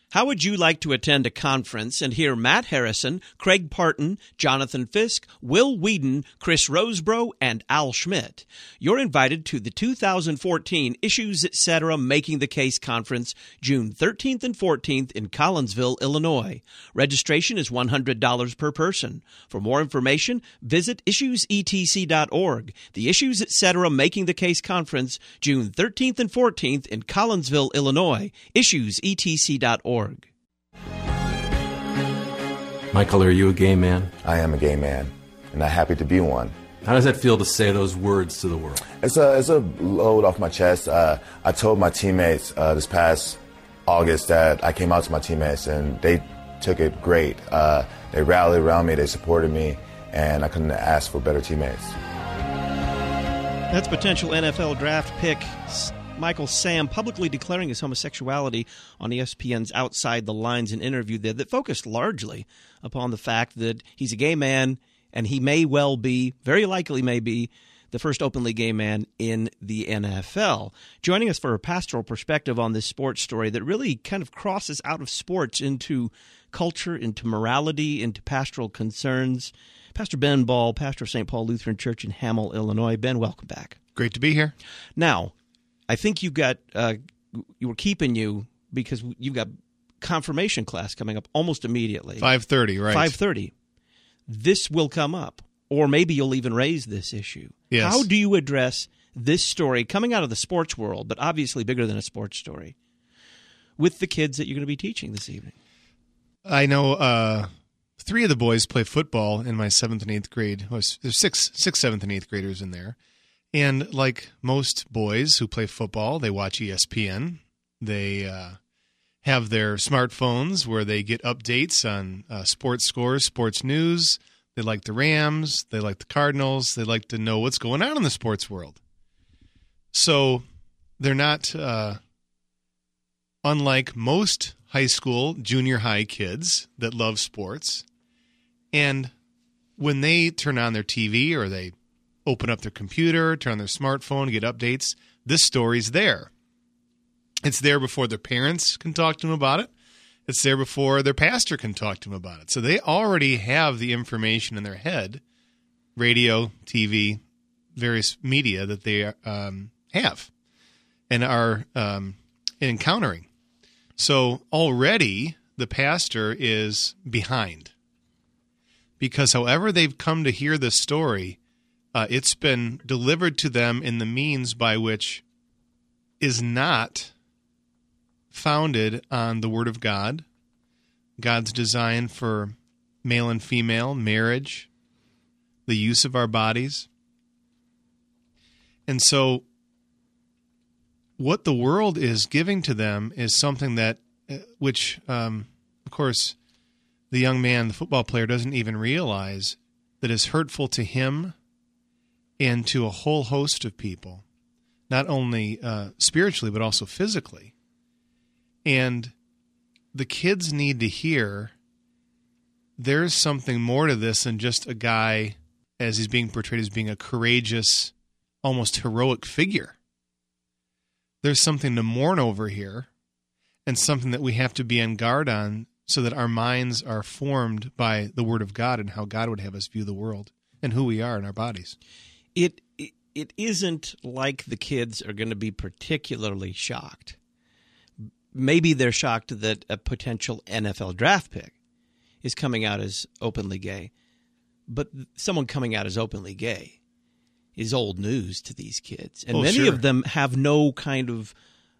How would you like to attend a conference and hear Matt Harrison, Craig Parton, Jonathan Fisk, Will Whedon, Chris Rosebrough, and Al Schmidt? You're invited to the 2014 Issues Etc. Making the Case Conference, June 13th and 14th in Collinsville, Illinois. Registration is $100 per person. For more information, visit issuesetc.org. The Issues Etc. Making the Case Conference, June 13th and 14th in Collinsville, Illinois. issuesetc.org. Michael, are you a gay man? I am a gay man, and I'm happy to be one. How does that feel to say those words to the world? It's a load off my chest. I told my teammates this past August that I came out to my teammates, and they took it great. They rallied around me, they supported me, and I couldn't ask for better teammates. That's potential NFL draft pick Michael Sam publicly declaring his homosexuality on ESPN's Outside the Lines, an interview there that focused largely upon the fact that he's a gay man and he may well be, very likely may be, the first openly gay man in the NFL. Joining us for a pastoral perspective on this sports story that really kind of crosses out of sports into culture, into morality, into pastoral concerns, Pastor Ben Ball, pastor of St. Paul Lutheran Church in Hamel, Illinois. Ben, welcome back. Great to be here. Now, I think you got you were keeping you because you've got confirmation class coming up almost immediately. 5:30, right? 5:30. This will come up, or maybe you'll even raise this issue. Yes. How do you address this story coming out of the sports world, but obviously bigger than a sports story, with the kids that you're going to be teaching this evening? I know 3 of the boys play football in my 7th and 8th grade. There's 6, 7th, and 8th graders in there. And like most boys who play football, they watch ESPN. They have their smartphones where they get updates on sports scores, sports news. They like the Rams. They like the Cardinals. They like to know what's going on in the sports world. So they're not unlike most high school, junior high kids that love sports. And when they turn on their TV or they open up their computer, turn on their smartphone, get updates, this story's there. It's there before their parents can talk to them about it. It's there before their pastor can talk to them about it. So they already have the information in their head, radio, TV, various media that they have and are encountering. So already the pastor is behind because however they've come to hear this story, it's been delivered to them in the means by which is not founded on the Word of God, God's design for male and female, marriage, the use of our bodies. And so what the world is giving to them is something that, which, of course, the young man, the football player, doesn't even realize that is hurtful to him and to a whole host of people, not only spiritually, but also physically. And the kids need to hear there's something more to this than just a guy, as he's being portrayed as being a courageous, almost heroic figure. There's something to mourn over here and something that we have to be on guard on so that our minds are formed by the Word of God and how God would have us view the world and who we are in our bodies. It isn't like the kids are going to be particularly shocked. Maybe they're shocked that a potential NFL draft pick is coming out as openly gay, but someone coming out as openly gay is old news to these kids, and many of them have no kind of.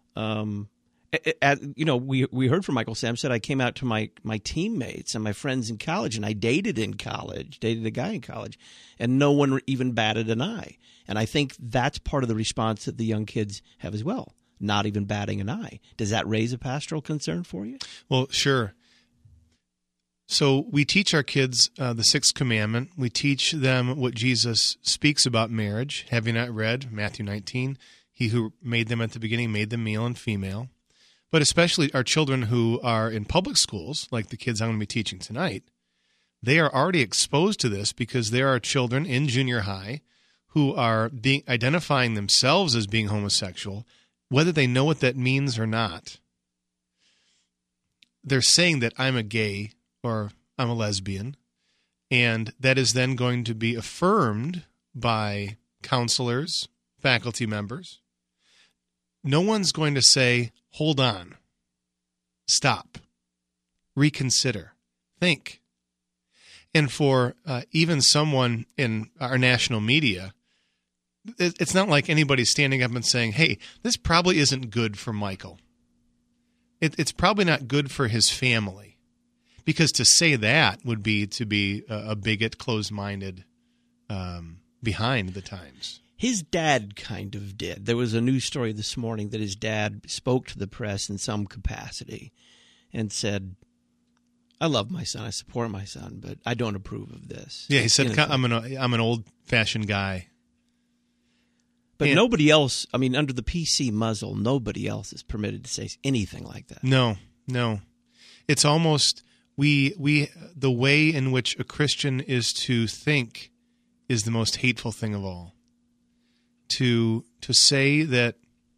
We heard from Michael Sam said I came out to my teammates and my friends in college, and I dated a guy in college, and no one even batted an eye. And I think that's part of the response that the young kids have as well, not even batting an eye. Does that raise a pastoral concern for you? Well, sure. So we teach our kids the sixth commandment. We teach them what Jesus speaks about marriage. Have you not read Matthew 19? He who made them at the beginning made them male and female. But especially our children who are in public schools, like the kids I'm going to be teaching tonight, they are already exposed to this because there are children in junior high who are identifying themselves as being homosexual, whether they know what that means or not. they're saying that I'm a gay or I'm a lesbian, and that is then going to be affirmed by counselors, faculty members. No one's going to say, hold on, stop, reconsider, think. And for even someone in our national media, it's not like anybody's standing up and saying, hey, this probably isn't good for Michael. It's probably not good for his family. Because to say that would be to be a bigot, closed-minded, behind the times. His dad kind of did. There was a news story this morning that his dad spoke to the press in some capacity and said, I love my son, I support my son, but I don't approve of this. Yeah, he said, I'm an old-fashioned guy. But nobody else, I mean, under the PC muzzle, nobody else is permitted to say anything like that. No. It's almost, the way in which a Christian is to think is the most hateful thing of all. To say that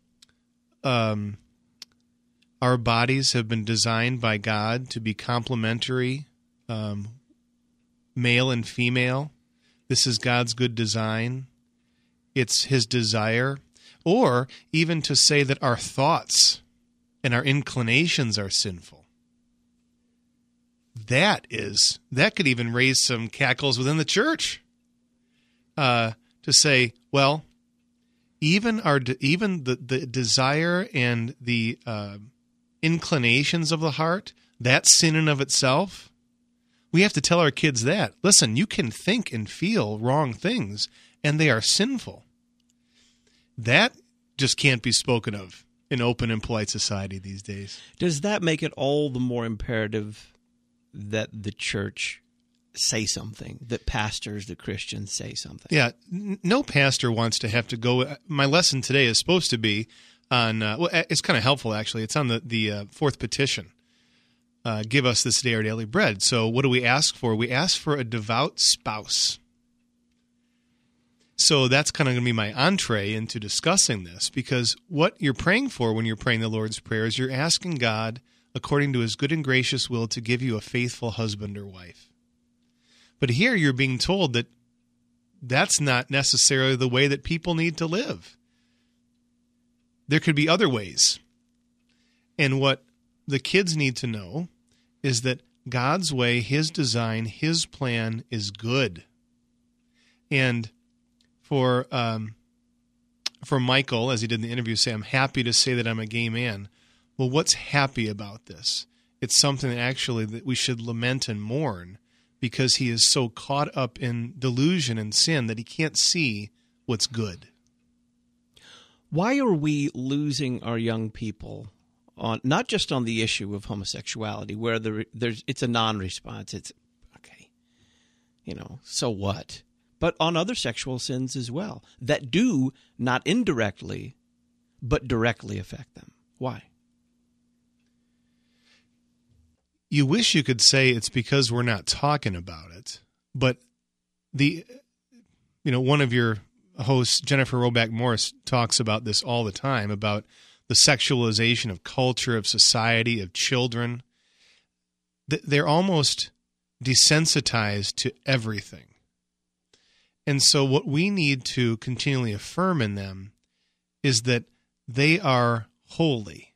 our bodies have been designed by God to be complementary, male and female. This is God's good design. It's his desire. Or even to say that our thoughts and our inclinations are sinful. That could even raise some cackles within the church. To say, well, even the desire and the inclinations of the heart, that's sin in of itself. We have to tell our kids that. Listen, you can think and feel wrong things, and they are sinful. That just can't be spoken of in open and polite society these days. Does that make it all the more imperative that the church say something, that pastors, the Christians say something? Yeah, no pastor wants to have to go. My lesson today is supposed to be on, it's kind of helpful actually. It's on the fourth petition. Give us this day our daily bread. So what do we ask for? We ask for a devout spouse. So that's kind of going to be my entree into discussing this, because what you're praying for when you're praying the Lord's Prayer is you're asking God, according to his good and gracious will, to give you a faithful husband or wife. But here you're being told that that's not necessarily the way that people need to live. There could be other ways. And what the kids need to know is that God's way, his design, his plan is good. And for Michael, as he did in the interview, say, I'm happy to say that I'm a gay man. Well, what's happy about this? It's something that we should lament and mourn, because he is so caught up in delusion and sin that he can't see what's good. Why are we losing our young people on not just on the issue of homosexuality, where it's a non-response, it's okay, so what? But on other sexual sins as well, that do not indirectly, but directly affect them. Why? You wish you could say it's because we're not talking about it, but one of your hosts, Jennifer Roback Morris, talks about this all the time, about the sexualization of culture, of society, of children. They're almost desensitized to everything. And so what we need to continually affirm in them is that they are holy.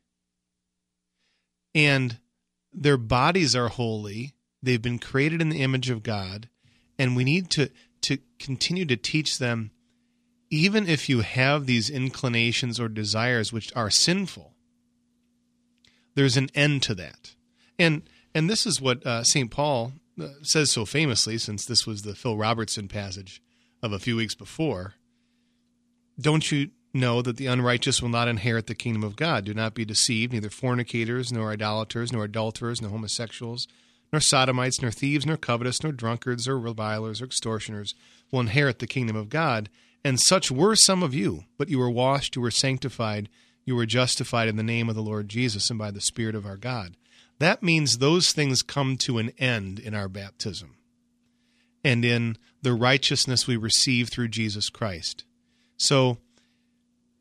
And their bodies are holy. They've been created in the image of God. And we need to continue to teach them, even if you have these inclinations or desires which are sinful, there's an end to that. And this is what St. Paul says so famously, since this was the Phil Robertson passage of a few weeks before. Don't you know that the unrighteous will not inherit the kingdom of God? Do not be deceived. Neither fornicators, nor idolaters, nor adulterers, nor homosexuals, nor sodomites, nor thieves, nor covetous, nor drunkards, or revilers, or extortioners will inherit the kingdom of God. And such were some of you, but you were washed, you were sanctified, you were justified in the name of the Lord Jesus and by the Spirit of our God. That means those things come to an end in our baptism and in the righteousness we receive through Jesus Christ. So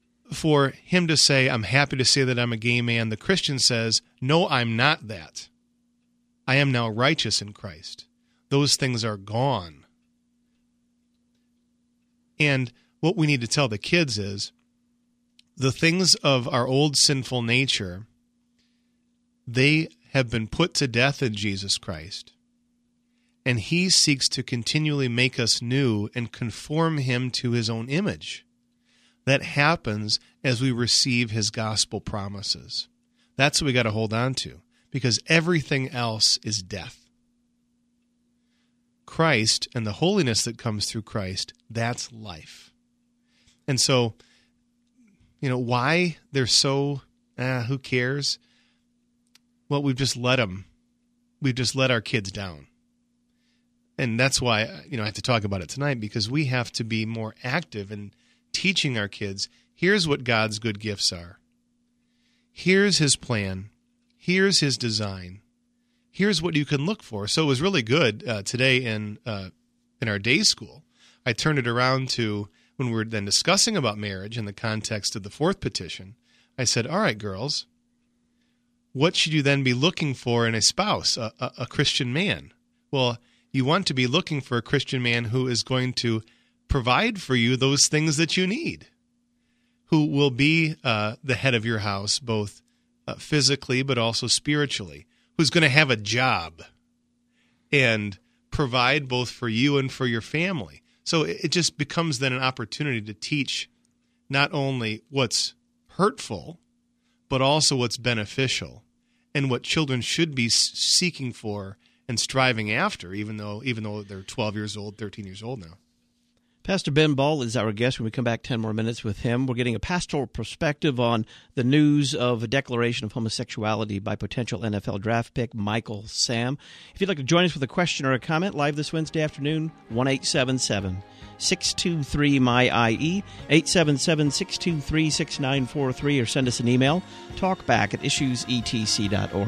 for him to say, I'm happy to say that I'm a gay man, the Christian says, no, I'm not that. I am now righteous in Christ. Those things are gone. And what we need to tell the kids is the things of our old sinful nature, they have been put to death in Jesus Christ. And he seeks to continually make us new and conform him to his own image. That happens as we receive his gospel promises. That's what we got to hold on to, because everything else is death. Christ and the holiness that comes through Christ, that's life. And so, why they're so, who cares? Well, we've just let our kids down. And that's why, I have to talk about it tonight, because we have to be more active in teaching our kids, here's what God's good gifts are. Here's his plan. Here's his design. Here's what you can look for. So it was really good today in our day school. I turned it around to when we were then discussing about marriage in the context of the fourth petition. I said, all right, girls, what should you then be looking for in a spouse, a Christian man? Well, you want to be looking for a Christian man who is going to provide for you those things that you need, who will be the head of your house, both physically but also spiritually, who's going to have a job and provide both for you and for your family. So it just becomes then an opportunity to teach not only what's hurtful, but also what's beneficial and what children should be seeking for and striving after, even though they're 12 years old, 13 years old now. Pastor Ben Ball is our guest. When we come back, 10 more minutes with him. We're getting a pastoral perspective on the news of a declaration of homosexuality by potential NFL draft pick Michael Sam. If you'd like to join us with a question or a comment live this Wednesday afternoon, 1-877-623-MY-IE, 877-623-6943, or send us an email, talkback@issuesetc.org.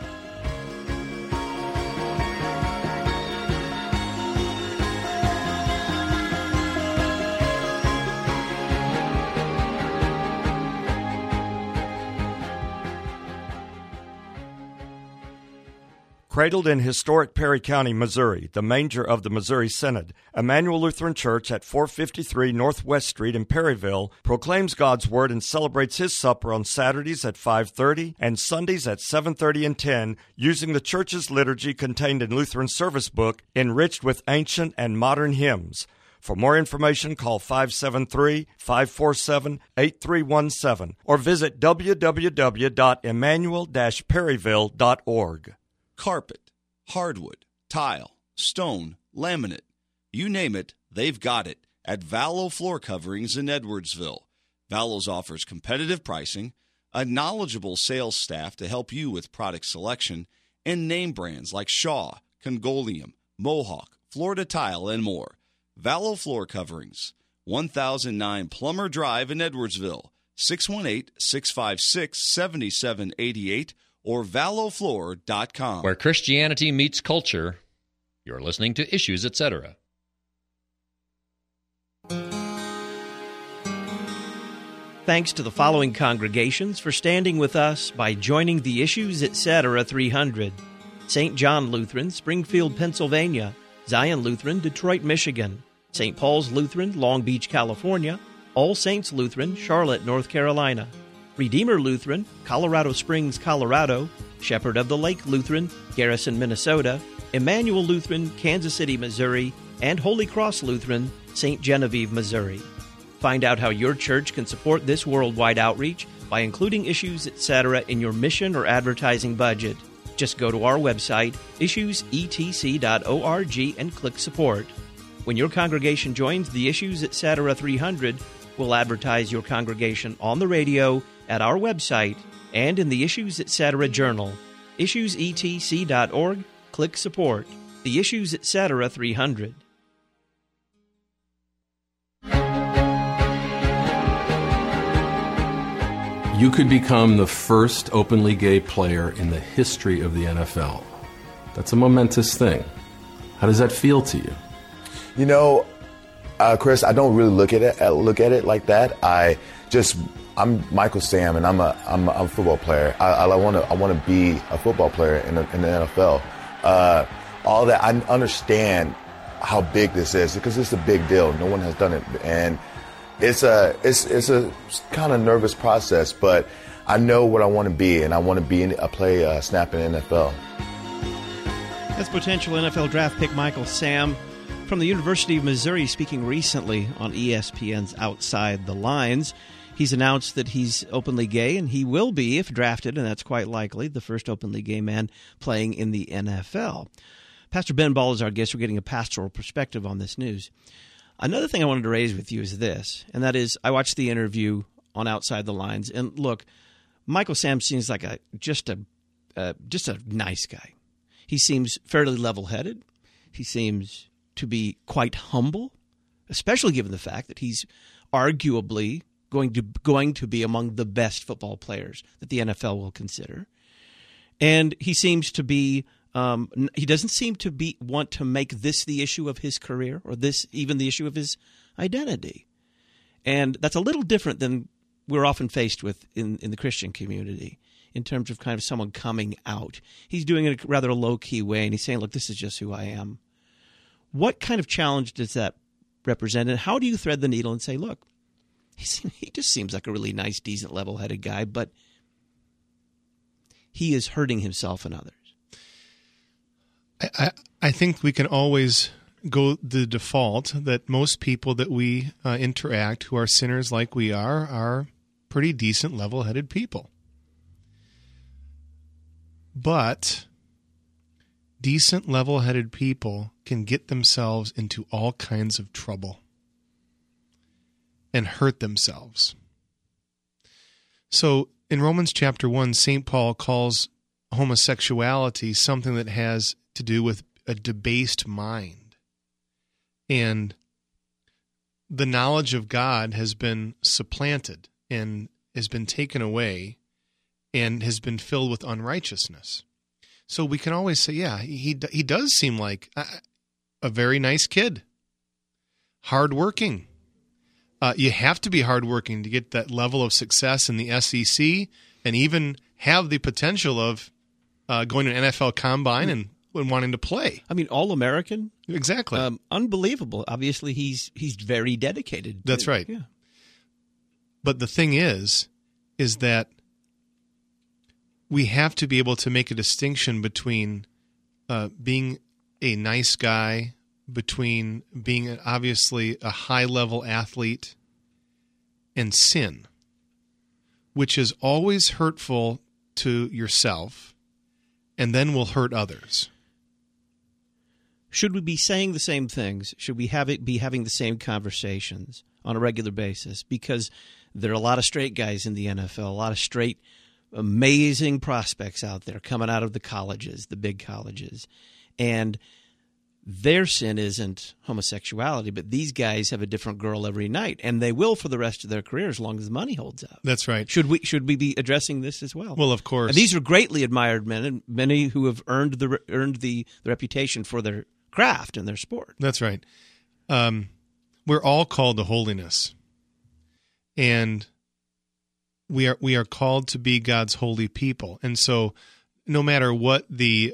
Cradled in historic Perry County, Missouri, the manger of the Missouri Synod, Emmanuel Lutheran Church at 453 Northwest Street in Perryville proclaims God's Word and celebrates His supper on Saturdays at 5:30 and Sundays at 7:30 and 10 using the church's liturgy contained in Lutheran Service Book, enriched with ancient and modern hymns. For more information, call 573-547-8317 or visit www.emmanuel-perryville.org. Carpet, hardwood, tile, stone, laminate, you name it, they've got it at Vallow Floor Coverings in Edwardsville. Vallow's offers competitive pricing, a knowledgeable sales staff to help you with product selection, and name brands like Shaw, Congolium, Mohawk, Florida Tile, and more. Vallow Floor Coverings, 1009 Plummer Drive in Edwardsville, 618-656-7788, or vallowfloor.com. Where Christianity meets culture, you're listening to Issues, Etc. Thanks to the following congregations for standing with us by joining the Issues, Etc. 300. St. John Lutheran, Springfield, Pennsylvania. Zion Lutheran, Detroit, Michigan. St. Paul's Lutheran, Long Beach, California. All Saints Lutheran, Charlotte, North Carolina. Redeemer Lutheran, Colorado Springs, Colorado. Shepherd of the Lake Lutheran, Garrison, Minnesota. Emmanuel Lutheran, Kansas City, Missouri. And Holy Cross Lutheran, St. Genevieve, Missouri. Find out how your church can support this worldwide outreach by including Issues, Etc. in your mission or advertising budget. Just go to our website, issuesetc.org, and click Support. When your congregation joins the Issues, Etc. 300, we'll advertise your congregation on the radio, at our website, and in the Issues, Etc. journal. issuesetc.org, click Support. The Issues, Etc. 300. You could become the first openly gay player in the history of the NFL. That's a momentous thing. How does that feel to you? You know, Chris, I don't really look at it like that. I'm Michael Sam, and I'm a football player. I want to be a football player in the NFL. all that. I understand how big this is because it's a big deal. No one has done it, and it's a kind of nervous process. But I know what I want to be, and I want to be play snap in the NFL. That's potential NFL draft pick Michael Sam from the University of Missouri, speaking recently on ESPN's Outside the Lines. He's announced that he's openly gay, and he will be, if drafted, and that's quite likely, the first openly gay man playing in the NFL. Pastor Ben Ball is our guest. We're getting a pastoral perspective on this news. Another thing I wanted to raise with you is this, and that is I watched the interview on Outside the Lines, and look, Michael Sam seems like just a nice guy. He seems fairly level-headed. He seems to be quite humble, especially given the fact that he's arguably going to be among the best football players that the NFL will consider. And he seems to be he doesn't seem to want to make this the issue of his career or this even the issue of his identity. And that's a little different than we're often faced with in the Christian community in terms of kind of someone coming out. He's doing it in a rather low-key way, and he's saying, look, this is just who I am. What kind of challenge does that represent, and how do you thread the needle and say, look, he just seems like a really nice, decent, level-headed guy, but he is hurting himself and others? I think we can always go the default that most people that we interact who are sinners like we are pretty decent, level-headed people. But decent, level-headed people can get themselves into all kinds of trouble and hurt themselves. So in Romans chapter 1, St. Paul calls homosexuality something that has to do with a debased mind. And the knowledge of God has been supplanted and has been taken away and has been filled with unrighteousness. So we can always say, yeah, he does seem like a very nice kid, hardworking. You have to be hardworking to get that level of success in the SEC and even have the potential of going to an NFL combine and wanting to play. I mean, All-American. Exactly. Unbelievable. Obviously, he's very dedicated. That's right. Yeah. But the thing is that we have to be able to make a distinction between being a nice guy, between being obviously a high-level athlete, and sin, which is always hurtful to yourself and then will hurt others. Should we be saying the same things? Should we be having the same conversations on a regular basis? Because there are a lot of straight guys in the NFL, a lot of straight amazing prospects out there coming out of the colleges, the big colleges, and their sin isn't homosexuality, but these guys have a different girl every night, and they will for the rest of their career as long as the money holds up. That's right. Should we be addressing this as well? Well, of course. And these are greatly admired men, and many who have earned the reputation for their craft and their sport. That's right. We're all called to holiness, and we are called to be God's holy people. And so no matter what the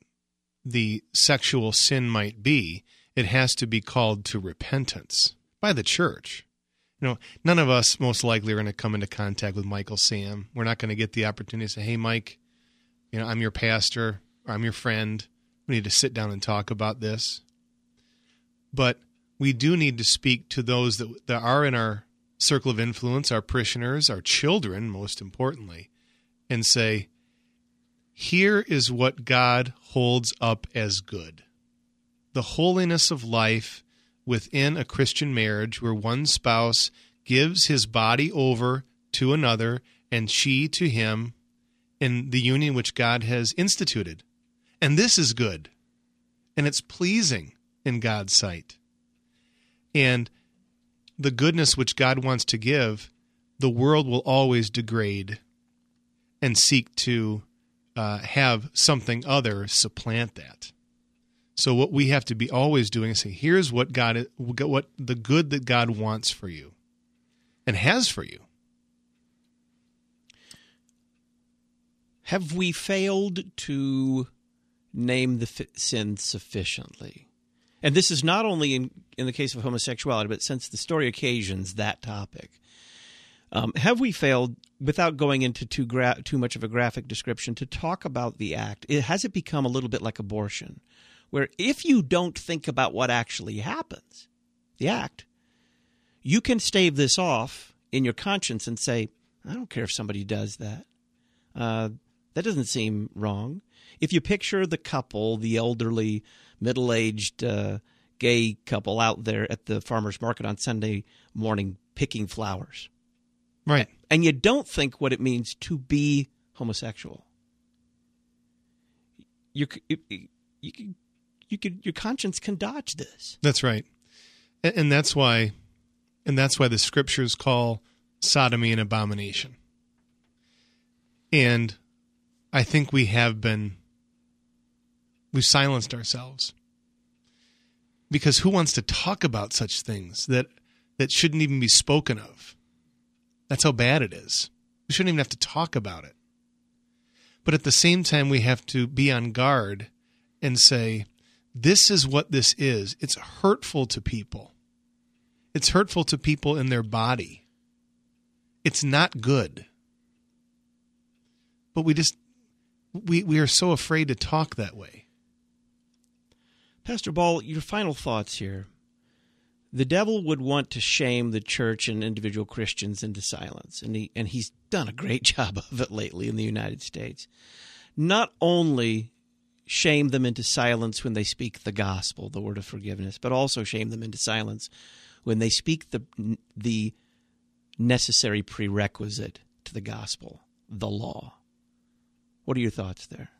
sexual sin might be, it has to be called to repentance by the church. You know, none of us most likely are going to come into contact with Michael Sam. We're not going to get the opportunity to say, hey, Mike, you know, I'm your pastor, or I'm your friend. We need to sit down and talk about this. But we do need to speak to those that are in our circle of influence, our parishioners, our children, most importantly, and say, here is what God holds up as good. The holiness of life within a Christian marriage where one spouse gives his body over to another and she to him in the union which God has instituted. And this is good. And it's pleasing in God's sight. And the goodness which God wants to give, the world will always degrade and seek to have something other supplant that. So what we have to be always doing is say, here's what the good that God wants for you and has for you. Have we failed to name the sin sufficiently. And this is not only in the case of homosexuality, but since the story occasions that topic. Have we failed, without going into too much of a graphic description, to talk about the act? Has it become a little bit like abortion, where if you don't think about what actually happens, the act, you can stave this off in your conscience and say, I don't care if somebody does that. That doesn't seem wrong. If you picture the couple, the elderly, middle-aged gay couple out there at the farmer's market on Sunday morning picking flowers. Right. And you don't think what it means to be homosexual. Your conscience can dodge this. That's right. And that's why the scriptures call sodomy an abomination. And I think we've silenced ourselves. Because who wants to talk about such things that shouldn't even be spoken of? That's how bad it is. We shouldn't even have to talk about it. But at the same time, we have to be on guard and say, this is what this is. It's hurtful to people. It's hurtful to people in their body. It's not good. But we are so afraid to talk that way. Pastor Ball, your final thoughts here. The devil would want to shame the church and individual Christians into silence, and he's done a great job of it lately in the United States. Not only shame them into silence when they speak the gospel, the word of forgiveness, but also shame them into silence when they speak the necessary prerequisite to the gospel, the law. What are your thoughts there?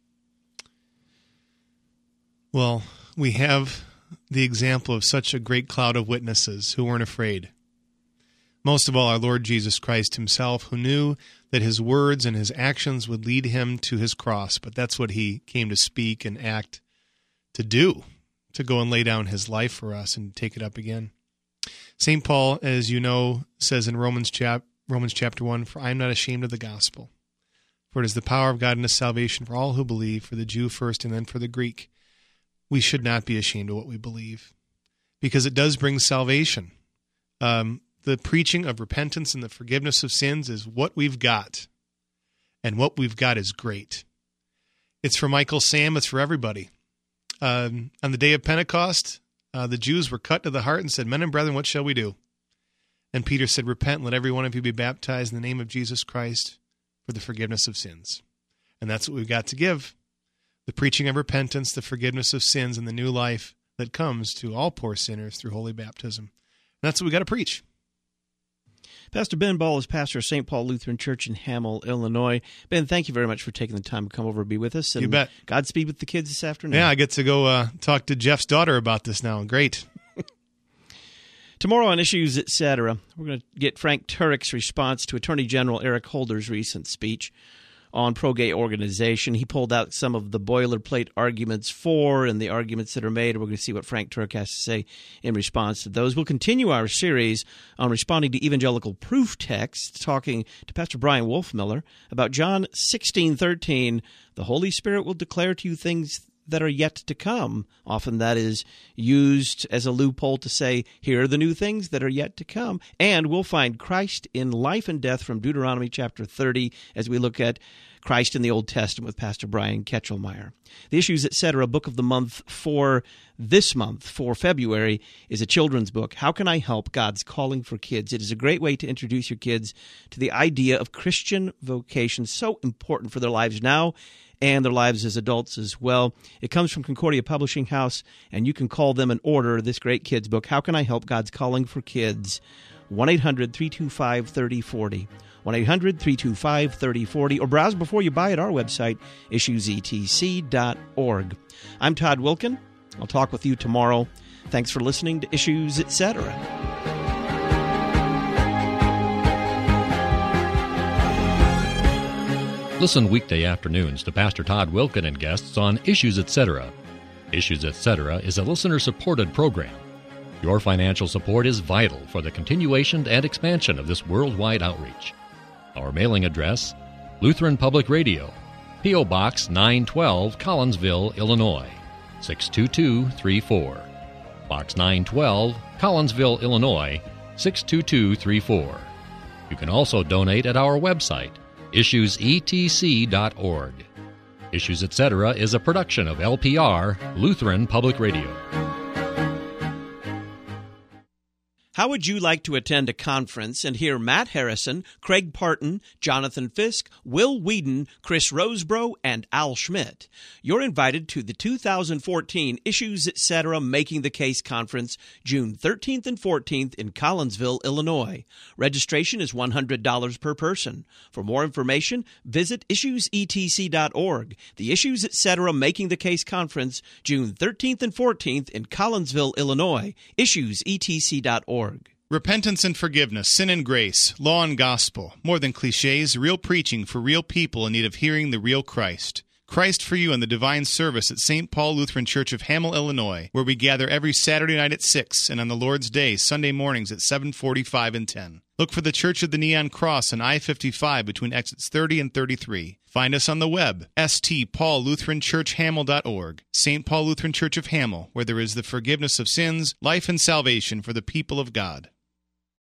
Well, we have the example of such a great cloud of witnesses who weren't afraid. Most of all, our Lord Jesus Christ himself, who knew that his words and his actions would lead him to his cross, but that's what he came to speak and act to do, to go and lay down his life for us and take it up again. St. Paul, as you know, says in Romans chapter 1, "For I am not ashamed of the gospel, for it is the power of God unto salvation for all who believe, for the Jew first and then for the Greek." We should not be ashamed of what we believe, because it does bring salvation. The preaching of repentance and the forgiveness of sins is what we've got, and what we've got is great. It's for Michael Sam. It's for everybody. On the day of Pentecost, the Jews were cut to the heart and said, "Men and brethren, what shall we do?" And Peter said, "Repent, and let every one of you be baptized in the name of Jesus Christ for the forgiveness of sins." And that's what we've got to give. The preaching of repentance, the forgiveness of sins, and the new life that comes to all poor sinners through holy baptism. And that's what we got to preach. Pastor Ben Ball is pastor of St. Paul Lutheran Church in Hamel, Illinois. Ben, thank you very much for taking the time to come over and be with us. And you bet. Godspeed with the kids this afternoon. Yeah, I get to go talk to Jeff's daughter about this now. Great. Tomorrow on Issues, Etc., we're going to get Frank Turek's response to Attorney General Eric Holder's recent speech on pro-gay organization. He pulled out some of the boilerplate arguments for and the arguments that are made. We're going to see what Frank Turek has to say in response to those. We'll continue our series on responding to evangelical proof texts, talking to Pastor Brian Wolfmiller about John 16:13. The Holy Spirit will declare to you things that are yet to come. Often that is used as a loophole to say, here are the new things that are yet to come. And we'll find Christ in life and death from Deuteronomy chapter 30 as we look at Christ in the Old Testament with Pastor Brian Ketchelmeyer. The Issues, Etc. book of the month for this month, for February, is a children's book, How Can I Help? God's Calling for Kids. It is a great way to introduce your kids to the idea of Christian vocation, so important for their lives now and their lives as adults as well. It comes from Concordia Publishing House, and you can call them and order this great kids book, How Can I Help? God's Calling for Kids, 1-800-325-3040. 1-800-325-3040, or browse before you buy at our website, issuesetc.org. I'm Todd Wilkin. I'll talk with you tomorrow. Thanks for listening to Issues, Etc. Listen weekday afternoons to Pastor Todd Wilkin and guests on Issues, Etc. Issues, Etc. is a listener-supported program. Your financial support is vital for the continuation and expansion of this worldwide outreach. Our mailing address, Lutheran Public Radio, P.O. Box 912, Collinsville, Illinois, 62234. Box 912, Collinsville, Illinois, 62234. You can also donate at our website, issuesetc.org. Issues Etc. is a production of LPR, Lutheran Public Radio. How would you like to attend a conference and hear Matt Harrison, Craig Parton, Jonathan Fisk, Will Whedon, Chris Rosebrough, and Al Schmidt? You're invited to the 2014 Issues Etc. Making the Case Conference, June 13th and 14th in Collinsville, Illinois. Registration is $100 per person. For more information, visit issuesetc.org. The Issues Etc. Making the Case Conference, June 13th and 14th in Collinsville, Illinois. issuesetc.org. Repentance and forgiveness, sin and grace, law and gospel, more than cliches, real preaching for real people in need of hearing the real Christ. Christ for You in the Divine Service at St. Paul Lutheran Church of Hamel, Illinois, where we gather every Saturday night at 6 and on the Lord's Day, Sunday mornings at 7:45 and 10. Look for the Church of the Neon Cross on I-55 between exits 30 and 33. Find us on the web, stpaullutheranchurchhamel.org, St. Paul Lutheran Church of Hamel, where there is the forgiveness of sins, life and salvation for the people of God.